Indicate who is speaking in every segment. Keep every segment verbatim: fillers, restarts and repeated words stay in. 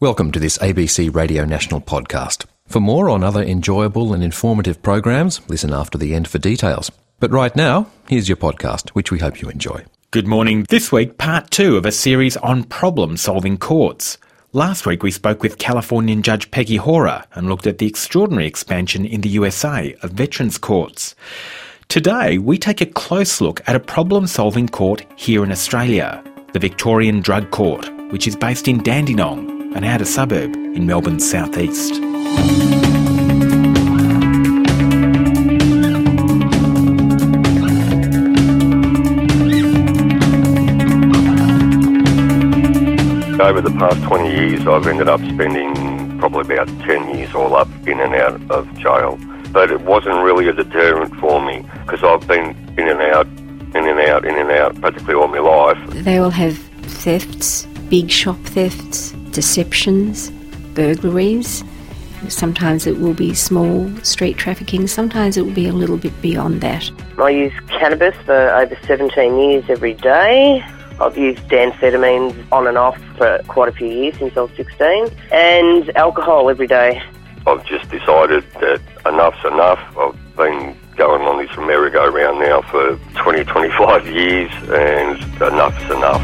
Speaker 1: Welcome to this A B C Radio National podcast. For more on other enjoyable and informative programs, listen after the end for details. But right now, here's your podcast, which we hope you enjoy.
Speaker 2: Good morning. This week, part two of a series on problem-solving courts. Last week we spoke with Californian Judge Peggy Hora and looked at the extraordinary expansion in the U S A of veterans' courts. Today we take a close look at a problem-solving court here in Australia, the Victorian Drug Court, which is based in Dandenong, an outer suburb in Melbourne's southeast.
Speaker 3: Over the past twenty years, I've ended up spending probably about ten years all up in and out of jail. But it wasn't really a deterrent for me because I've been in and out, in and out, in and out practically all my life.
Speaker 4: They will have thefts, big shop thefts, deceptions, burglaries. Sometimes it will be small street trafficking, sometimes it will be a little bit beyond that.
Speaker 5: I use cannabis for over seventeen years every day. I've used amphetamines on and off for quite a few years, since I was sixteen, and alcohol every day.
Speaker 3: I've just decided that enough's enough. I've been going on this merry-go-round now for twenty, twenty-five years, and enough's enough.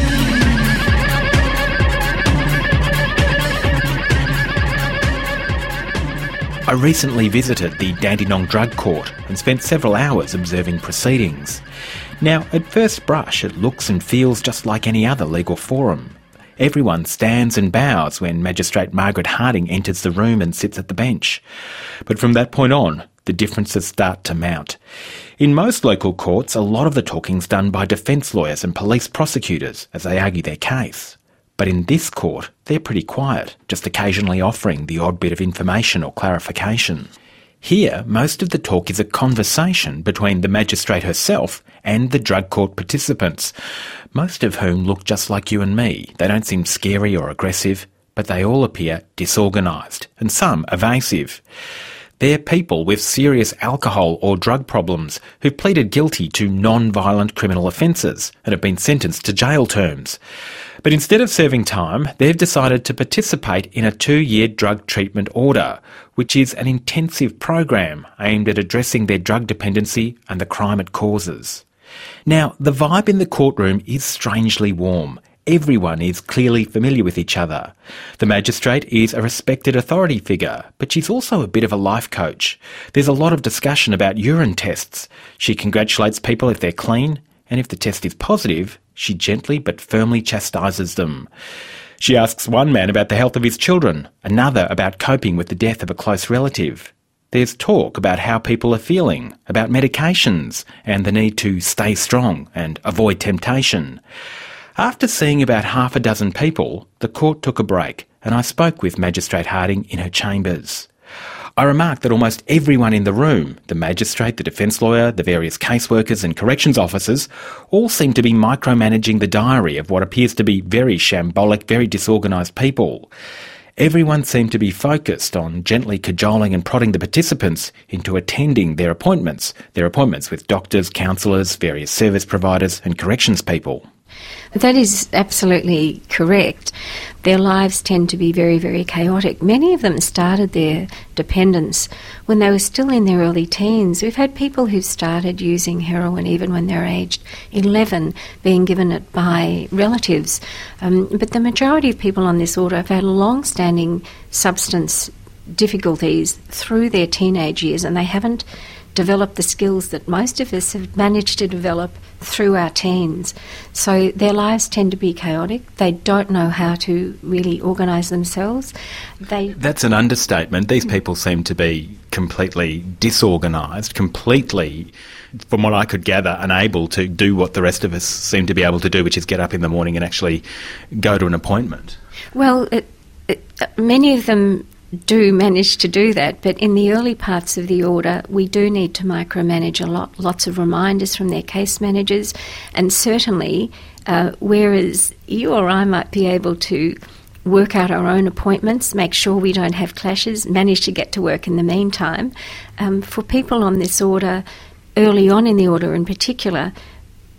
Speaker 2: I recently visited the Dandenong Drug Court and spent several hours observing proceedings. Now, at first brush, it looks and feels just like any other legal forum. Everyone stands and bows when Magistrate Margaret Harding enters the room and sits at the bench. But from that point on, the differences start to mount. In most local courts, a lot of the talking's done by defence lawyers and police prosecutors as they argue their case. But in this court, they're pretty quiet, just occasionally offering the odd bit of information or clarification. Here, most of the talk is a conversation between the magistrate herself and the drug court participants, most of whom look just like you and me. They don't seem scary or aggressive, but they all appear disorganised, and some evasive. They're people with serious alcohol or drug problems who've pleaded guilty to non-violent criminal offences and have been sentenced to jail terms. But instead of serving time, they've decided to participate in a two-year drug treatment order, which is an intensive program aimed at addressing their drug dependency and the crime it causes. Now, the vibe in the courtroom is strangely warm. Everyone is clearly familiar with each other. The magistrate is a respected authority figure, but she's also a bit of a life coach. There's a lot of discussion about urine tests. She congratulates people if they're clean, and if the test is positive, she gently but firmly chastises them. She asks one man about the health of his children, another about coping with the death of a close relative. There's talk about how people are feeling, about medications, and the need to stay strong and avoid temptation. After seeing about half a dozen people, the court took a break, and I spoke with Magistrate Harding in her chambers. I remarked that almost everyone in the room, the magistrate, the defence lawyer, the various caseworkers and corrections officers, all seem to be micromanaging the diary of what appears to be very shambolic, very disorganised people. Everyone seemed to be focused on gently cajoling and prodding the participants into attending their appointments, their appointments with doctors, counsellors, various service providers and corrections people.
Speaker 4: That is absolutely correct. Their lives tend to be very, very chaotic. Many of them started their dependence when they were still in their early teens. We've had people who started using heroin even when they're aged eleven, being given it by relatives. Um, but the majority of people on this order have had long-standing substance difficulties through their teenage years, and they haven't developed the skills that most of us have managed to develop through our teens. So their lives tend to be chaotic. They don't know how to really organise themselves. They
Speaker 2: That's an understatement. These people seem to be completely disorganised, completely, from what I could gather, unable to do what the rest of us seem to be able to do, which is get up in the morning and actually go to an appointment.
Speaker 4: Well, it, it, many of them do manage to do that, but in the early parts of the order we do need to micromanage a lot, lots of reminders from their case managers, and certainly uh, whereas you or I might be able to work out our own appointments, make sure we don't have clashes, manage to get to work in the meantime, um, for people on this order, early on in the order in particular,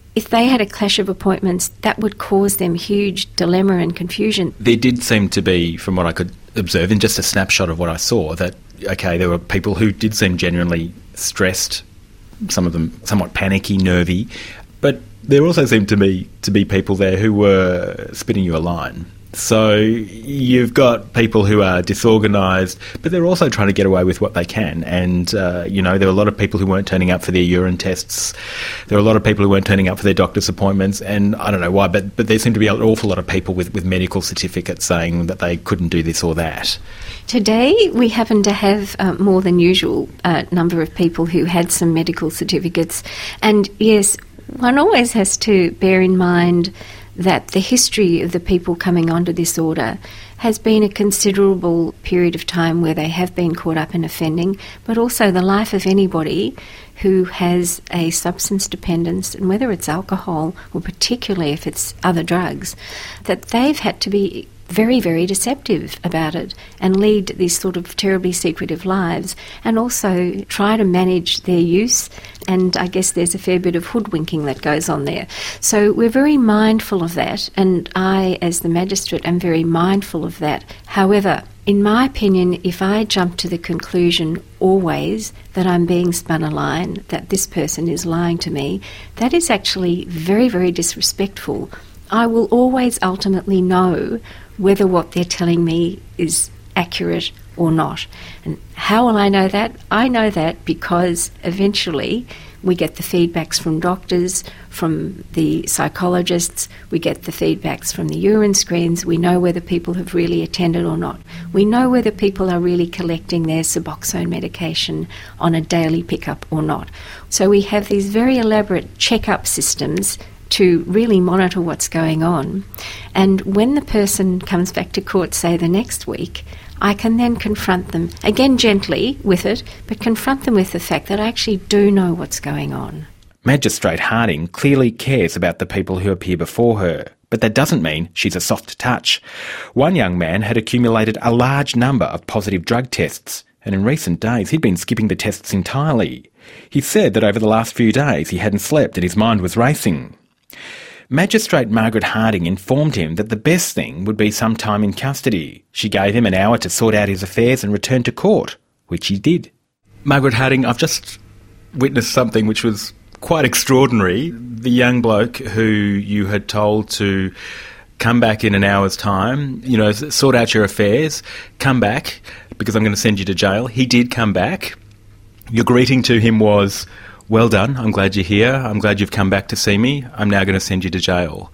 Speaker 4: if they had a clash of appointments, that would cause them huge dilemma and confusion.
Speaker 2: There did seem to be, from what I could observe, in just a snapshot of what I saw, that, okay, there were people who did seem genuinely stressed, some of them somewhat panicky, nervy, but there also seemed to me to be people there who were spinning you a line. So you've got people who are disorganised, but they're also trying to get away with what they can. And, uh, you know, there were a lot of people who weren't turning up for their urine tests. There were a lot of people who weren't turning up for their doctor's appointments. And I don't know why, but, but there seemed to be an awful lot of people with, with medical certificates saying that they couldn't do this or that.
Speaker 4: Today we happen to have uh, more than usual uh, number of people who had some medical certificates. And yes, one always has to bear in mind that the history of the people coming onto this order has been a considerable period of time where they have been caught up in offending, but also the life of anybody who has a substance dependence, and whether it's alcohol or particularly if it's other drugs, that they've had to be very, very deceptive about it and lead these sort of terribly secretive lives, and also try to manage their use. And I guess there's a fair bit of hoodwinking that goes on there. So we're very mindful of that, and I, as the magistrate, am very mindful of that. However, in my opinion, if I jump to the conclusion always that I'm being spun a line, that this person is lying to me, that is actually very, very disrespectful. I will always ultimately know whether what they're telling me is accurate or not. And how will I know that? I know that because eventually we get the feedbacks from doctors, from the psychologists, we get the feedbacks from the urine screens, we know whether people have really attended or not. We know whether people are really collecting their Suboxone medication on a daily pickup or not. So we have these very elaborate check-up systems to really monitor what's going on. And when the person comes back to court, say the next week, I can then confront them, again gently with it, but confront them with the fact that I actually do know what's going on.
Speaker 2: Magistrate Harding clearly cares about the people who appear before her, but that doesn't mean she's a soft touch. One young man had accumulated a large number of positive drug tests, and in recent days he'd been skipping the tests entirely. He said that over the last few days he hadn't slept and his mind was racing. Magistrate Margaret Harding informed him that the best thing would be some time in custody. She gave him an hour to sort out his affairs and return to court, which he did. Margaret Harding, I've just witnessed something which was quite extraordinary. The young bloke who you had told to come back in an hour's time, you know, sort out your affairs, come back because I'm going to send you to jail. He did come back. Your greeting to him was, "Well done, I'm glad you're here, I'm glad you've come back to see me, I'm now going to send you to jail."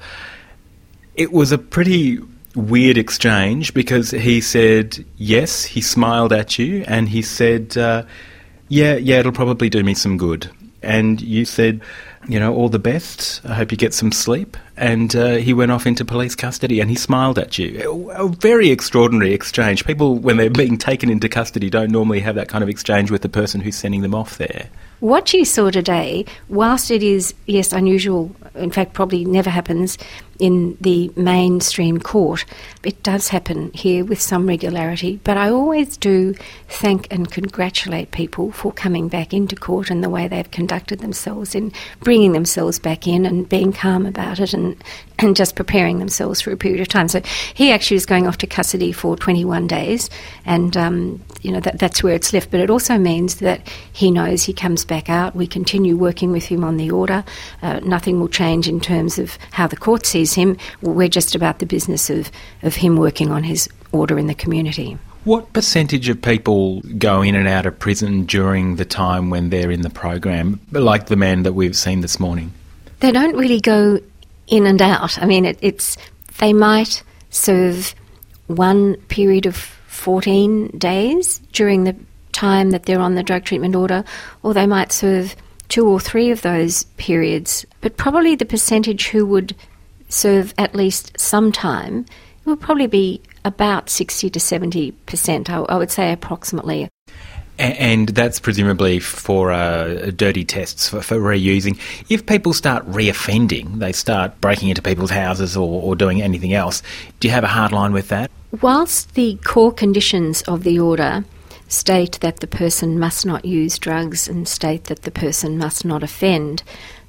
Speaker 2: It was a pretty weird exchange because he said yes, he smiled at you, and he said, uh, yeah, yeah, it'll probably do me some good. And you said, you know, all the best, I hope you get some sleep. And uh, he went off into police custody and he smiled at you. A very extraordinary exchange. People, when they're being taken into custody, don't normally have that kind of exchange with the person who's sending them off there.
Speaker 4: What you saw today, whilst it is, yes, unusual, in fact probably never happens in the mainstream court, it does happen here with some regularity. But I always do thank and congratulate people for coming back into court and the way they've conducted themselves in bringing themselves back in and being calm about it and, and just preparing themselves for a period of time. So he actually is going off to custody for twenty-one days, and um, you know that that's where it's left. But it also means that he knows he comes back out. We continue working with him on the order. Uh, nothing will change in terms of how the court sees him. We're just about the business of, of him working on his order in the community.
Speaker 2: What percentage of people go in and out of prison during the time when they're in the program, like the man that we've seen this morning?
Speaker 4: They don't really go in and out. I mean, it, it's they might serve one period of fourteen days during the time that they're on the drug treatment order, or they might serve two or three of those periods. But probably the percentage who would serve at least some time would probably be about sixty to seventy percent, I, I would say approximately.
Speaker 2: And that's presumably for uh, dirty tests, for, for reusing. If people start reoffending, they start breaking into people's houses or, or doing anything else, do you have a hard line with that?
Speaker 4: Whilst the core conditions of the order state that the person must not use drugs and state that the person must not offend,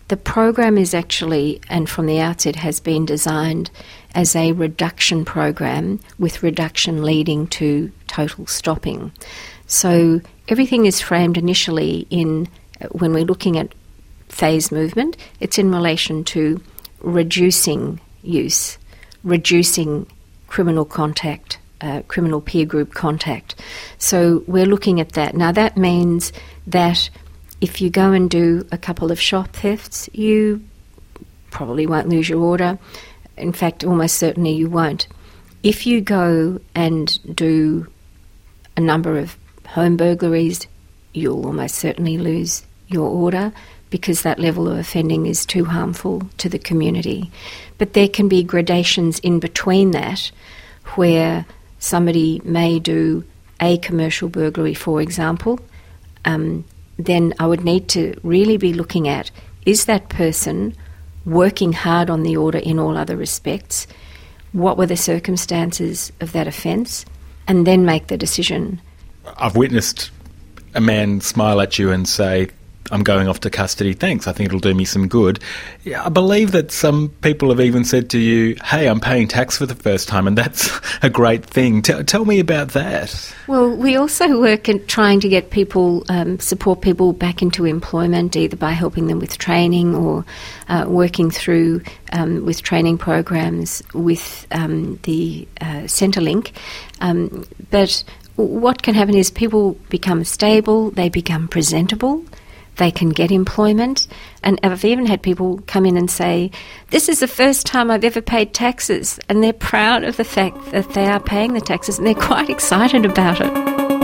Speaker 4: The program is actually, and from the outset has been designed as a reduction program, with reduction leading to total stopping. So everything is framed initially in, when we're looking at phase movement, it's in relation to reducing use, reducing criminal contact, uh, criminal peer group contact. So we're looking at that. Now that means that if you go and do a couple of shop thefts, you probably won't lose your order. In fact, almost certainly you won't. If you go and do a number of home burglaries, you'll almost certainly lose your order, because that level of offending is too harmful to the community. But there can be gradations in between that, where somebody may do a commercial burglary, for example. Um, then I would need to really be looking at, is that person working hard on the order in all other respects? What were the circumstances of that offence? And then make the decision.
Speaker 2: I've witnessed a man smile at you and say, I'm going off to custody, thanks, I think it'll do me some good. I believe that some people have even said to you, hey, I'm paying tax for the first time, and that's a great thing. T- tell me about that.
Speaker 4: Well, we also work at trying to get people, um, support people back into employment, either by helping them with training or uh, working through um, with training programs with um, the uh, Centrelink. Um, but what can happen is people become stable, they become presentable, they can get employment. And I've even had people come in and say, this is the first time I've ever paid taxes, and they're proud of the fact that they are paying the taxes, and they're quite excited about it.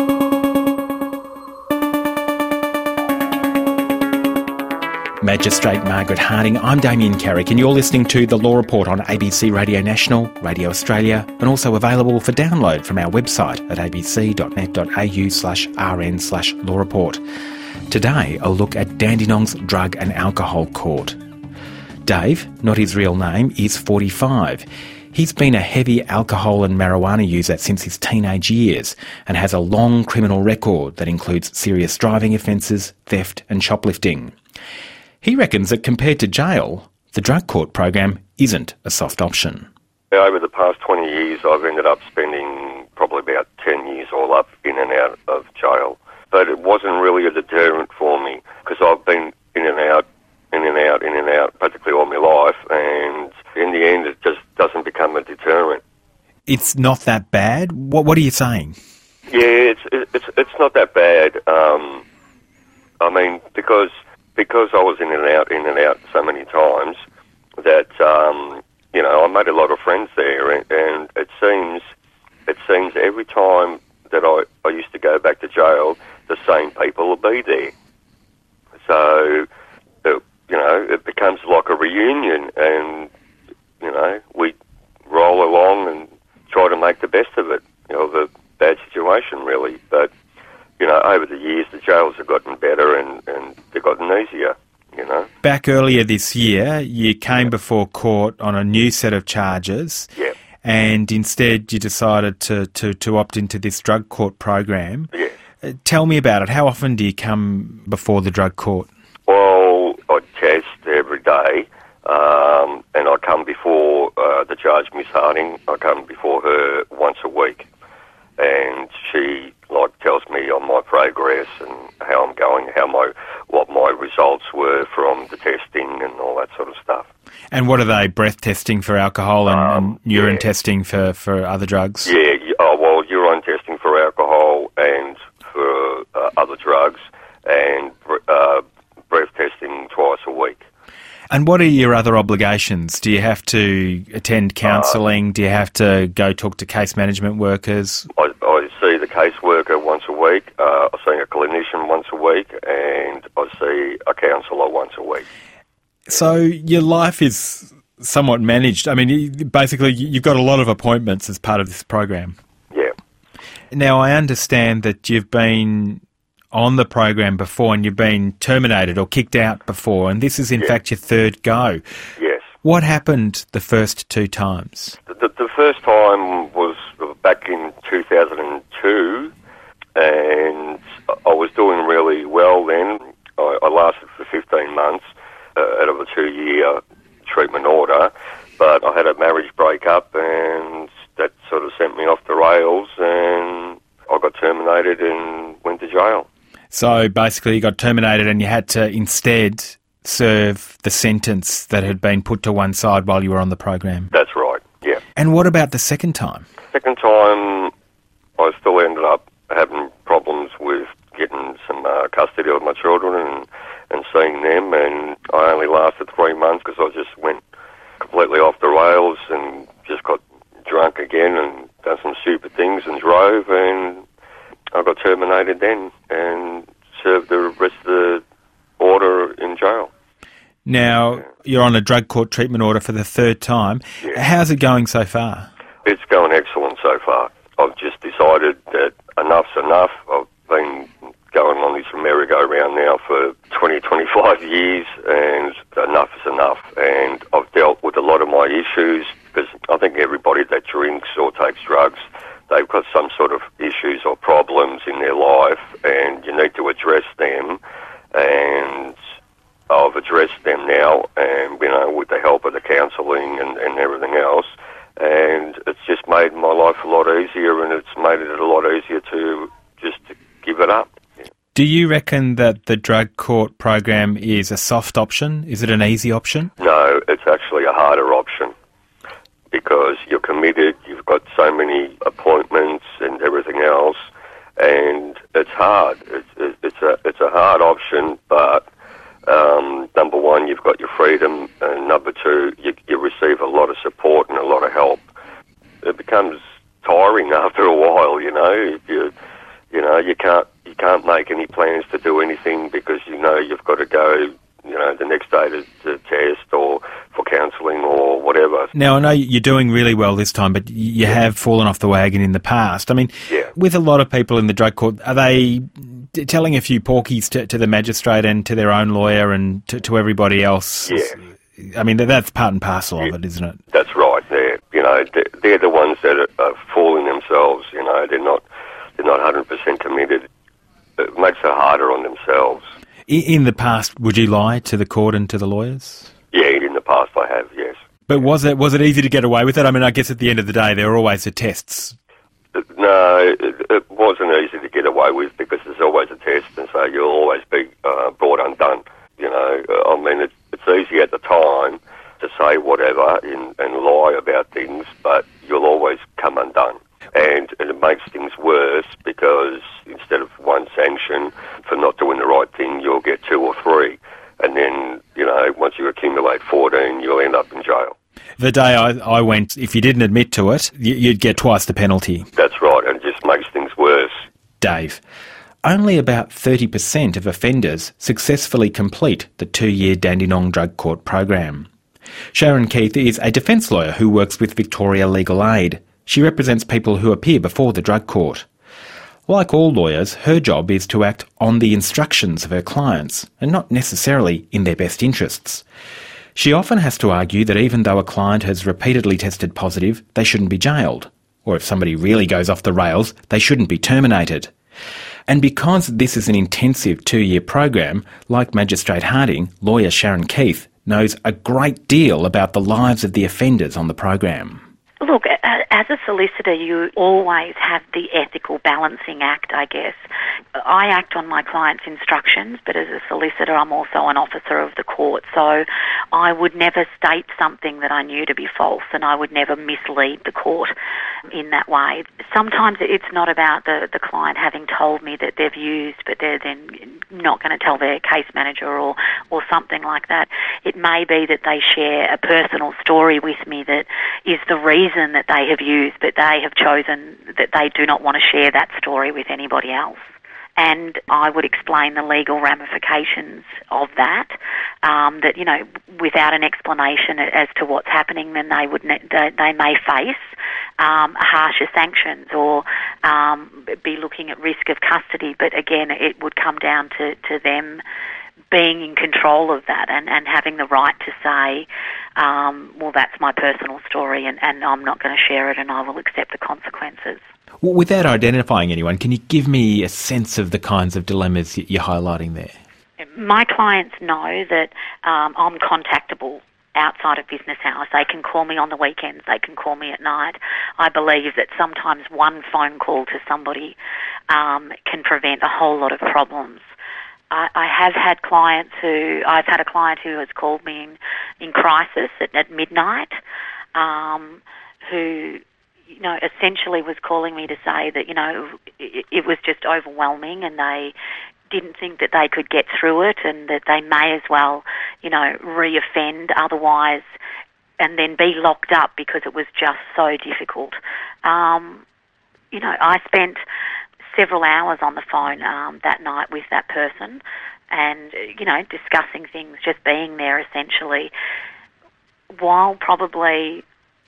Speaker 2: Magistrate Margaret Harding, I'm Damien Carrick, and you're listening to The Law Report on A B C Radio National, Radio Australia, and also available for download from our website at abc.net.au slash rn slash law report. Today, a look at Dandenong's Drug and Alcohol Court. Dave, not his real name, is forty-five. He's been a heavy alcohol and marijuana user since his teenage years and has a long criminal record that includes serious driving offences, theft and shoplifting. He reckons that compared to jail, the drug court program isn't a soft option.
Speaker 3: Over the past twenty years, I've ended up spending probably about ten years all up in and out of jail. But it wasn't really a deterrent for me, because I've been in and out, in and out, in and out practically all my life, and in the end it just doesn't become a deterrent.
Speaker 2: It's not that bad? What What are you saying?
Speaker 3: Yeah, it's it's it's not that bad. Um, I mean, because because I was in and out, in and out so many times that um, you know, I made a lot of friends there, and, and it seems it seems every time that I, I used to go back to jail, the same people will be there. So, it, you know, it becomes like a reunion, and, you know, we roll along and try to make the best of it, you know, the bad situation, really. But, you know, over the years, the jails have gotten better and, and they've gotten easier, you know.
Speaker 2: Back earlier this year, you came before court on a new set of charges.
Speaker 3: Yeah.
Speaker 2: And instead you decided to, to, to opt into this drug court program.
Speaker 3: Yeah.
Speaker 2: Uh, tell me about it. How often do you come before the drug court?
Speaker 3: Well, I test every day, um, and I come before uh, the judge, Miss Harding. I come before her once a week, and she like tells me on my progress and how I'm going, how my what my results were from the testing and all that sort of stuff.
Speaker 2: And what are they, breath testing for alcohol and,
Speaker 3: Um,
Speaker 2: and urine
Speaker 3: yeah.
Speaker 2: testing for, for other drugs?
Speaker 3: Yeah, y- oh, well, urine testing for alcohol and for uh, other drugs, and uh, breath testing twice a week.
Speaker 2: And what are your other obligations? Do you have to attend counselling? Do you have to go talk to case management workers?
Speaker 3: I, I see the caseworker once a week, uh, I see a clinician once a week, and I see a counsellor once a week.
Speaker 2: So your life is somewhat managed. I mean, you- basically you've got a lot of appointments as part of this program.
Speaker 3: Yeah.
Speaker 2: Now, I understand that you've been on the program before and you've been terminated or kicked out before, and this is in
Speaker 3: Yeah.
Speaker 2: fact your third go.
Speaker 3: Yes.
Speaker 2: What happened the first two times?
Speaker 3: The, the, the first time was back in two thousand two, and I was doing really well then. I, I lasted for fifteen months. Uh, it terminated and went to jail.
Speaker 2: So basically you got terminated and you had to instead serve the sentence that had been put to one side while you were on the program.
Speaker 3: That's right, yeah.
Speaker 2: And what about the second time?
Speaker 3: Second time, I still ended up having problems with getting some uh, custody of my children and, and seeing them, and I only lasted three months because I just went completely off the rails and just got drunk again and done some stupid things and drove, and I got terminated then and served the rest of the order in jail.
Speaker 2: Now, yeah. You're on a drug court treatment order for the third time.
Speaker 3: Yeah.
Speaker 2: How's it going so far?
Speaker 3: It's going excellent so far. I've just decided that enough's enough. I've been going on this merry-go-round now for twenty, twenty-five years, and enough is enough. And I've dealt with a lot of my issues, because I think everybody that drinks or takes drugs, they've got some sort of issues or problems in their life, and you need to address them. And I've addressed them now, and you know, with the help of the counselling and, and everything else, and it's just made my life a lot easier, and it's made it a lot easier to just to give it up. Yeah.
Speaker 2: Do you reckon that the drug court program is a soft option? Is it an easy option?
Speaker 3: No, it's actually a harder option, because you're committed, you've got so many appointments and everything else, and it's hard. It's, it's a it's a hard option, but um, number one, you've got your freedom, and number two, you, you receive a lot of support and a lot of help. It becomes tiring after a while, you know. If you you know you can't you can't make any plans to do anything because you know you've got to go, you know, the next day to, to test or for counselling or whatever.
Speaker 2: Now, I know you're doing really well this time, but you have fallen off the wagon in the past. I mean,
Speaker 3: yeah.
Speaker 2: With a lot of people in the drug court, are they telling a few porkies to, to the magistrate and to their own lawyer and to, to everybody else?
Speaker 3: Yeah.
Speaker 2: I mean, that's part and parcel
Speaker 3: yeah.
Speaker 2: of it, isn't it?
Speaker 3: That's right. They're, you know, they're, they're the ones that are, are fooling themselves, you know. They're not, they're not one hundred percent committed. It makes it harder on themselves.
Speaker 2: In the past, would you lie to the court and to the lawyers?
Speaker 3: Yeah, in the past I have, yes.
Speaker 2: But was it was it easy to get away with it? I mean, I guess at the end of the day, there are always the tests.
Speaker 3: No, it, it wasn't easy to get away with because there's always a test, and so you'll always be uh, brought undone. You know, I mean, it, it's easy at the time to say whatever and, and lie about things, but you'll always come undone. And, and it makes things worse because instead of one sanction for not doing the right thing, you'll get two or three. And then, you know, once you accumulate fourteen, you'll end up in jail.
Speaker 2: The day I, I went, if you didn't admit to it, you, you'd get twice the penalty.
Speaker 3: That's right, and it just makes things worse.
Speaker 2: Dave, only about thirty percent of offenders successfully complete the two-year Dandenong Drug Court program. Sharon Keith is a defence lawyer who works with Victoria Legal Aid. She represents people who appear before the drug court. Like all lawyers, her job is to act on the instructions of her clients, and not necessarily in their best interests. She often has to argue that even though a client has repeatedly tested positive, they shouldn't be jailed. Or if somebody really goes off the rails, they shouldn't be terminated. And because this is an intensive two-year program, like Magistrate Harding, lawyer Sharon Keith knows a great deal about the lives of the offenders on the program.
Speaker 6: Look, as a solicitor, you always have the ethical balancing act, I guess. I act on my client's instructions, but as a solicitor, I'm also an officer of the court, so I would never state something that I knew to be false, and I would never mislead the court in that way. Sometimes it's not about the, the client having told me that they've used, but they're then not going to tell their case manager or, or something like that. It may be that they share a personal story with me that is the reason that they have used, but they have chosen that they do not want to share that story with anybody else. And I would explain the legal ramifications of that, um, that, you know, without an explanation as to what's happening, then they would ne- they may face um, harsher sanctions or um, be looking at risk of custody. But again, it would come down to, to them being in control of that and, and having the right to say, um, well, that's my personal story and, and I'm not going to share it and I will accept the consequences.
Speaker 2: Well, without identifying anyone, can you give me a sense of the kinds of dilemmas you're highlighting there?
Speaker 6: My clients know that um, I'm contactable outside of business hours. They can call me on the weekends, they can call me at night. I believe that sometimes one phone call to somebody um, can prevent a whole lot of problems. I, I have had clients who, I've had a client who has called me in, in crisis at, at midnight, um, who, you know, essentially was calling me to say that, you know, it, it was just overwhelming and they didn't think that they could get through it and that they may as well, you know, re-offend otherwise and then be locked up because it was just so difficult. Um, you know, I spent several hours on the phone um, that night with that person and, you know, discussing things, just being there essentially, while probably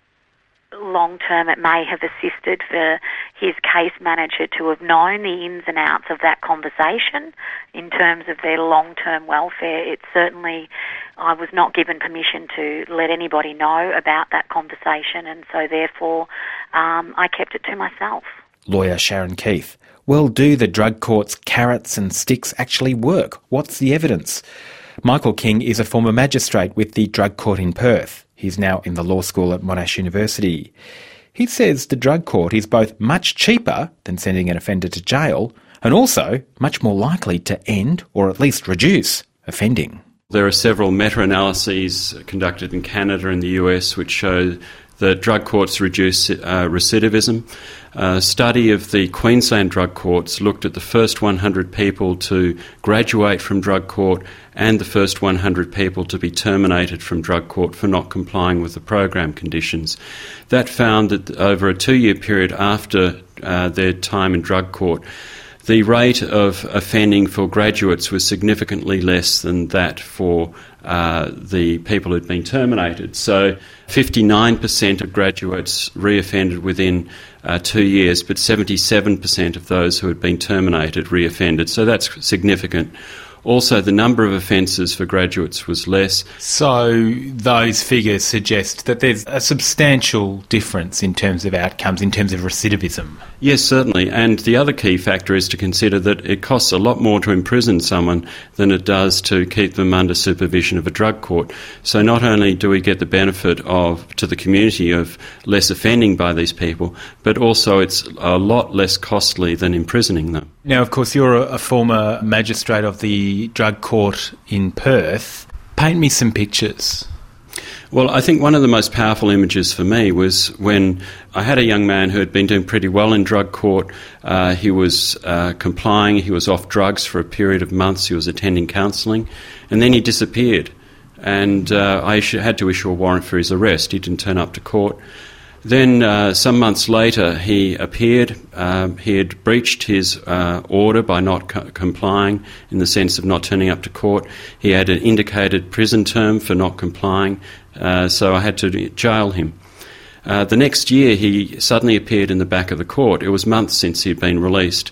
Speaker 6: long-term it may have assisted for his case manager to have known the ins and outs of that conversation in terms of their long-term welfare. It certainly, I was not given permission to let anybody know about that conversation, and so therefore um, I kept it to myself.
Speaker 2: Lawyer Sharon Keith. Well, do the drug court's carrots and sticks actually work? What's the evidence? Michael King is a former magistrate with the drug court in Perth. He's now in the law school at Monash University. He says the drug court is both much cheaper than sending an offender to jail and also much more likely to end or at least reduce offending.
Speaker 7: There are several meta-analyses conducted in Canada and the U S which show that drug courts reduce uh, recidivism. A study of the Queensland drug courts looked at the first one hundred people to graduate from drug court and the first one hundred people to be terminated from drug court for not complying with the program conditions. That found that over a two-year period after uh, their time in drug court, the rate of offending for graduates was significantly less than that for uh, the people who'd been terminated. So fifty-nine percent of graduates reoffended within uh, two years, but seventy-seven percent of those who had been terminated reoffended. So that's significant. Also, the number of offences for graduates was less.
Speaker 2: So those figures suggest that there's a substantial difference in terms of outcomes, in terms of recidivism.
Speaker 7: Yes, certainly. And the other key factor is to consider that it costs a lot more to imprison someone than it does to keep them under supervision of a drug court. So not only do we get the benefit of, to the community, of less offending by these people, but also it's a lot less costly than imprisoning them.
Speaker 2: Now, of course, you're a, a former magistrate of the drug court in Perth. Paint me some pictures.
Speaker 7: Well, I think one of the most powerful images for me was when I had a young man who had been doing pretty well in drug court. Uh, he was uh, complying, he was off drugs for a period of months, he was attending counselling, and then he disappeared. And uh, I issu- had to issue a warrant for his arrest. He didn't turn up to court. Then uh, some months later he appeared. Um, he had breached his uh, order by not co- complying in the sense of not turning up to court. He had an indicated prison term for not complying, uh, so I had to jail him. Uh, the next year he suddenly appeared in the back of the court. It was months since he had been released.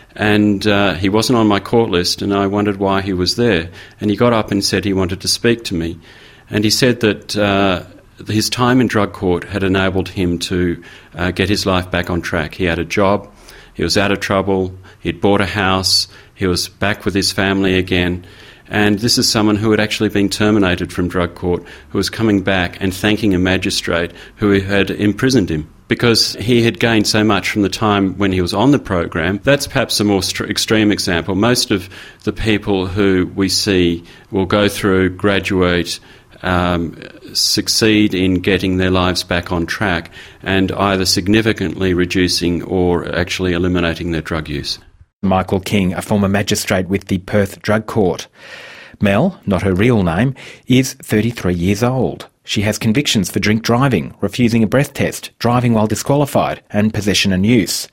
Speaker 7: And uh, he wasn't on my court list, and I wondered why he was there. And he got up and said he wanted to speak to me. And he said that uh, his time in drug court had enabled him to uh, get his life back on track. He had a job, he was out of trouble, he'd bought a house, he was back with his family again. And this is someone who had actually been terminated from drug court, who was coming back and thanking a magistrate who had imprisoned him because he had gained so much from the time when he was on the program. That's perhaps a more st- extreme example. Most of the people who we see will go through, graduate, Um, succeed in getting their lives back on track and either significantly reducing or actually eliminating their drug use.
Speaker 2: Michael King, a former magistrate with the Perth Drug Court. Mel, not her real name, is thirty-three years old. She has convictions for drink driving, refusing a breath test, driving while disqualified, and possession and use.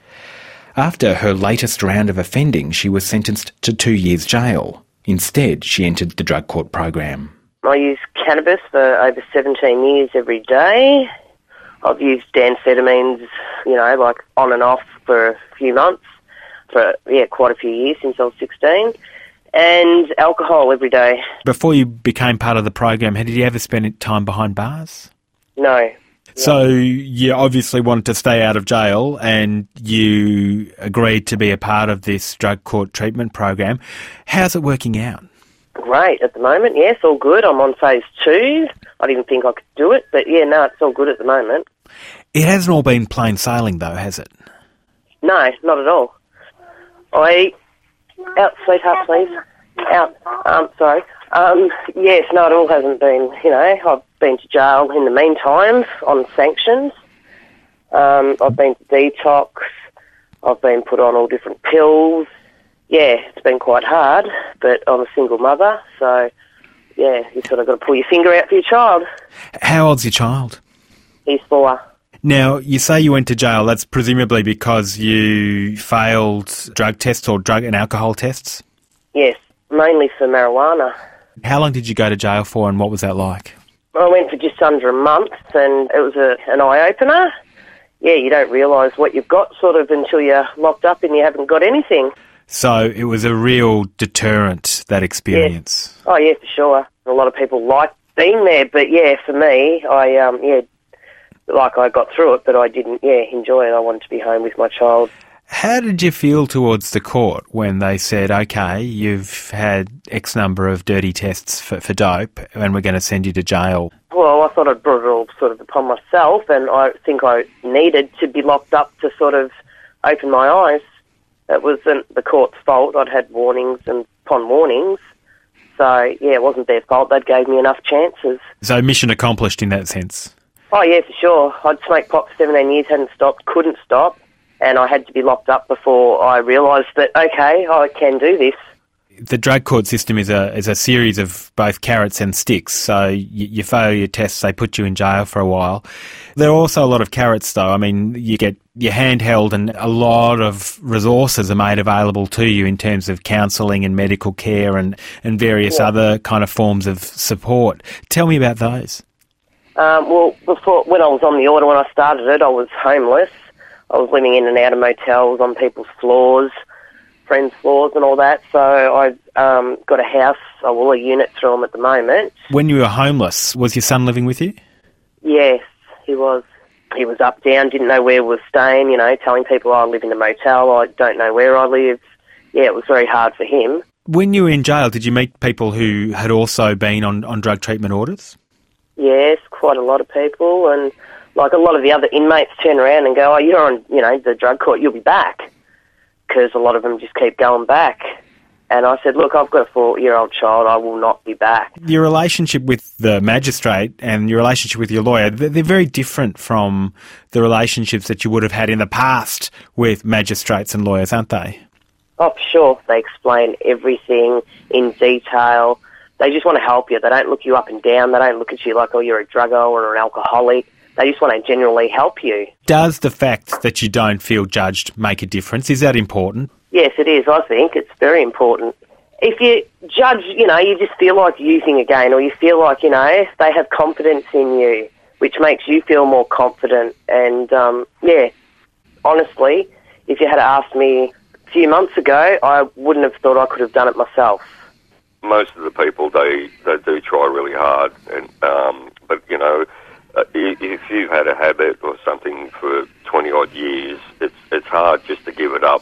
Speaker 2: After her latest round of offending, she was sentenced to two years jail. Instead, she entered the drug court program.
Speaker 5: I use cannabis for over seventeen years every day. I've used amphetamines, you know, like on and off for a few months, for, yeah, quite a few years since I was sixteen, and alcohol every day.
Speaker 2: Before you became part of the program, had you ever spent time behind bars?
Speaker 5: No.
Speaker 2: So you obviously wanted to stay out of jail and you agreed to be a part of this drug court treatment program. How's it working out?
Speaker 5: Great at the moment, yes, all good. I'm on phase two. I didn't think I could do it, but yeah, no, it's all good at the moment.
Speaker 2: It hasn't all been plain sailing though, has it?
Speaker 5: No, not at all. I... Out, sweetheart, please. Out. Um, sorry. Um, yes, no, it all hasn't been, you know, I've been to jail in the meantime on sanctions. Um, I've been to detox. I've been put on all different pills. Yeah, it's been quite hard, but I'm a single mother, so, yeah, you sort of got to pull your finger out for your child.
Speaker 2: How old's your child?
Speaker 5: He's four.
Speaker 2: Now, you say you went to jail. That's presumably because you failed drug tests or drug and alcohol tests?
Speaker 5: Yes, mainly for marijuana.
Speaker 2: How long did you go to jail for, and what was that like?
Speaker 5: I went for just under a month, and it was a, an eye-opener. Yeah, you don't realise what you've got sort of until you're locked up and you haven't got anything.
Speaker 2: So it was a real deterrent, that experience?
Speaker 5: Yeah. Oh, yeah, for sure. A lot of people like being there, but, yeah, for me, I, um, yeah, like I got through it, but I didn't, yeah, enjoy it. I wanted to be home with my child.
Speaker 2: How did you feel towards the court when they said, OK, you've had X number of dirty tests for, for dope and we're going to send you to jail?
Speaker 5: Well, I thought I'd brought it all sort of upon myself, and I think I needed to be locked up to sort of open my eyes. It wasn't the court's fault. I'd had warnings and upon warnings. So, yeah, it wasn't their fault. They gave me enough chances. So
Speaker 2: mission accomplished in that sense?
Speaker 5: Oh, yeah, for sure. I'd smoked pot for seventeen years, hadn't stopped, couldn't stop, and I had to be locked up before I realised that, OK, I can do this. The
Speaker 2: drug court system is a is a series of both carrots and sticks. So you, you fail your tests, they put you in jail for a while. There are also a lot of carrots, though. I mean, you get your handheld, and a lot of resources are made available to you in terms of counselling and medical care and, and various yeah. other kind of forms of support. Tell me about those.
Speaker 5: Um, well, before when I was on the order, when I started it, I was homeless. I was living in and out of motels, on people's floors, friends' floors and all that. So I um, got a house, oh, well, a unit through them at the moment.
Speaker 2: When you were homeless, was your son living with you?
Speaker 5: Yes, he was. He was up, down, didn't know where we were staying, you know, telling people, oh, I live in a motel, I don't know where I live. Yeah, it was very hard for him.
Speaker 2: When you were in jail, did you meet people who had also been on, on drug treatment orders?
Speaker 5: Yes, quite a lot of people, and like a lot of the other inmates turn around and go, oh, you're on, you know, the drug court, you'll be back, because a lot of them just keep going back. And I said, look, I've got a four-year-old child, I will not be back.
Speaker 2: Your relationship with the magistrate and your relationship with your lawyer, they're very different from the relationships that you would have had in the past with magistrates and lawyers, aren't they?
Speaker 5: Oh, for sure. They explain everything in detail. They just want to help you. They don't look you up and down. They don't look at you like, oh, you're a druggo or an alcoholic. They just want to generally help you.
Speaker 2: Does the fact that you don't feel judged make a difference? Is that important?
Speaker 5: Yes, it is, I think. It's very important. If you judge, you know, you just feel like using again, or you feel like, you know, they have confidence in you, which makes you feel more confident. And, um, yeah, honestly, if you had asked me a few months ago, I wouldn't have thought I could have done it myself.
Speaker 3: Most of the people, they, they do try really hard, and um, but, you know, uh, if you've had a habit or something for twenty-odd years, it's it's hard just to give it up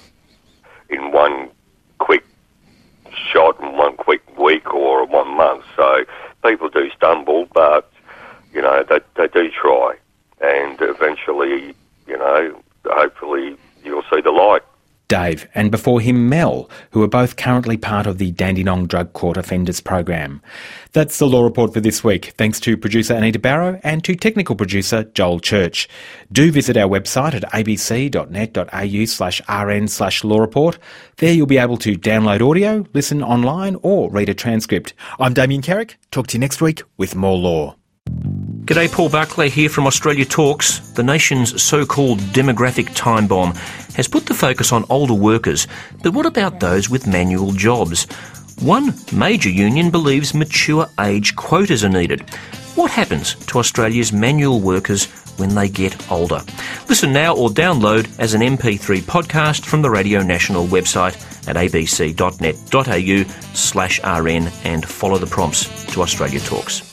Speaker 3: in one quick shot, in one quick week or one month. So people do stumble, but, you know, they, they do try, and eventually, you know, hopefully you'll see the light.
Speaker 2: Dave, and before him Mel, who are both currently part of the Dandenong Drug Court Offenders Program. That's the Law Report for this week. Thanks to producer Anita Barrow and to technical producer Joel Church. Do visit our website at abc.net.au slash rn slash law report. There you'll be able to download audio, listen online or read a transcript. I'm Damien Carrick. Talk to you next week with more law.
Speaker 1: G'day, Paul Barclay here from Australia Talks. The nation's so-called demographic time bomb has put the focus on older workers, but what about those with manual jobs? One major union believes mature age quotas are needed. What happens to Australia's manual workers when they get older? Listen now or download as an M P three podcast from the Radio National website at abc.net.au slash rn and follow the prompts to Australia Talks.